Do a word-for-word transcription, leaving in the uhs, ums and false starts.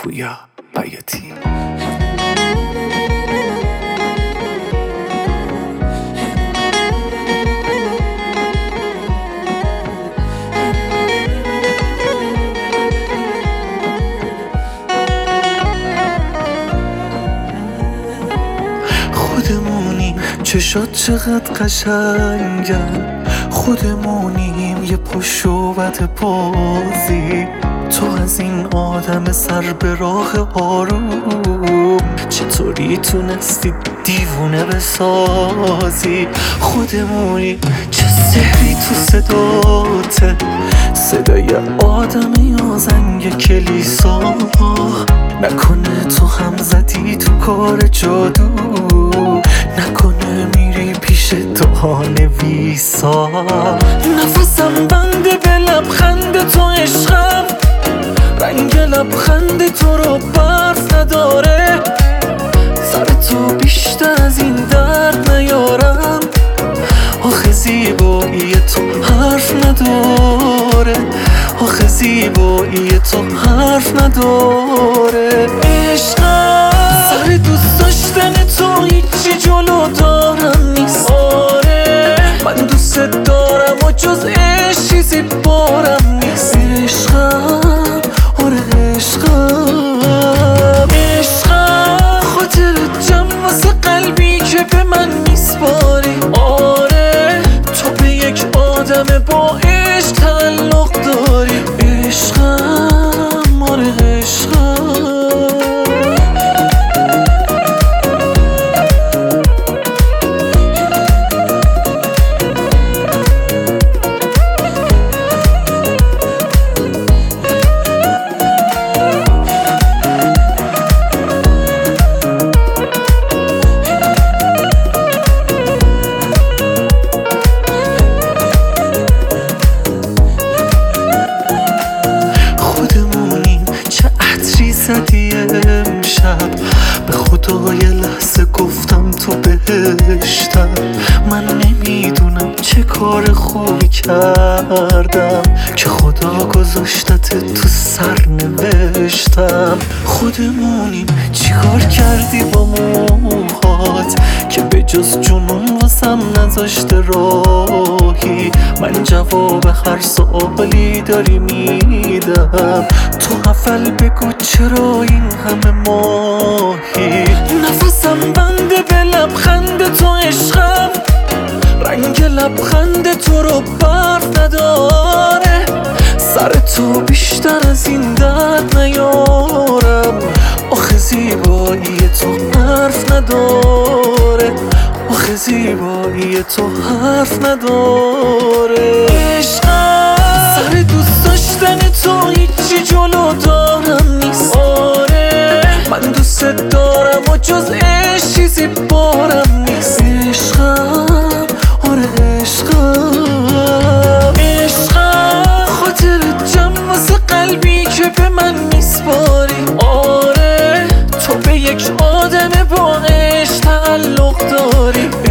پویا بیاتی. خودمونیم چشات چقدر قشنگن، خودمونیم یه پشت و بد بازی. تو از این آدم سر به راه آروم چطوری تونستی دیوونه بسازی؟ خودمونی چه سحری تو صداته، صدای آدم یا زنگ کلیسا. نکنه تو هم زدی تو کار جادو، نکنه میری پیش تو نویسا. نفسم بنده به لبخند تو عشقم، رنگ لبخند تو رو برف نداره. سر تو بیشتر از این درد نیارم، آخه زیبایی تو حرف نداره، آخه زیبایی تو حرف نداره. عشقم سر دوست داشتن تو هیچی جلو دارم نیست. آره من دوست دارم و جز عشق چیزی بارم نیست. عشقم آره عشقم، عشقم خاطر جمع واسه قلبی که به من میسپاری. آره تو به یک آدم با عشق تعلق داری. عشقم آره عشقم. زدی امشب به خدا یه لحظه گفتم تو بهشتم. من نمیدونم چه کار خوبی کردم که خدا گذاشتت تو سر نوشتم. خودمونیم چیکار کردی با موهات که به جز جنون واسم نذاشته راهی؟ من جواب هر سوالی داری میدم، تو حفل بگو چرا این همه ماهی؟ نفسم بنده به لبخند تو عشقم، رنگ لبخند تو رو برف نداره. سر تو بیشتر از این درد نیارم، آخه زیبایی تو حرف نداره، آخه زیبایی تو حرف نداره. عشقم سر دوست داشتن تو هیچی جلو دارم نیست. آره من دوست دارم و جز عشق چیزی بارم نیست. عشقم آره عشقم، عشقم خاطر جمع واسه قلبی که به من میسپاری. آره تو به یک آدم با عشق تعلق داری.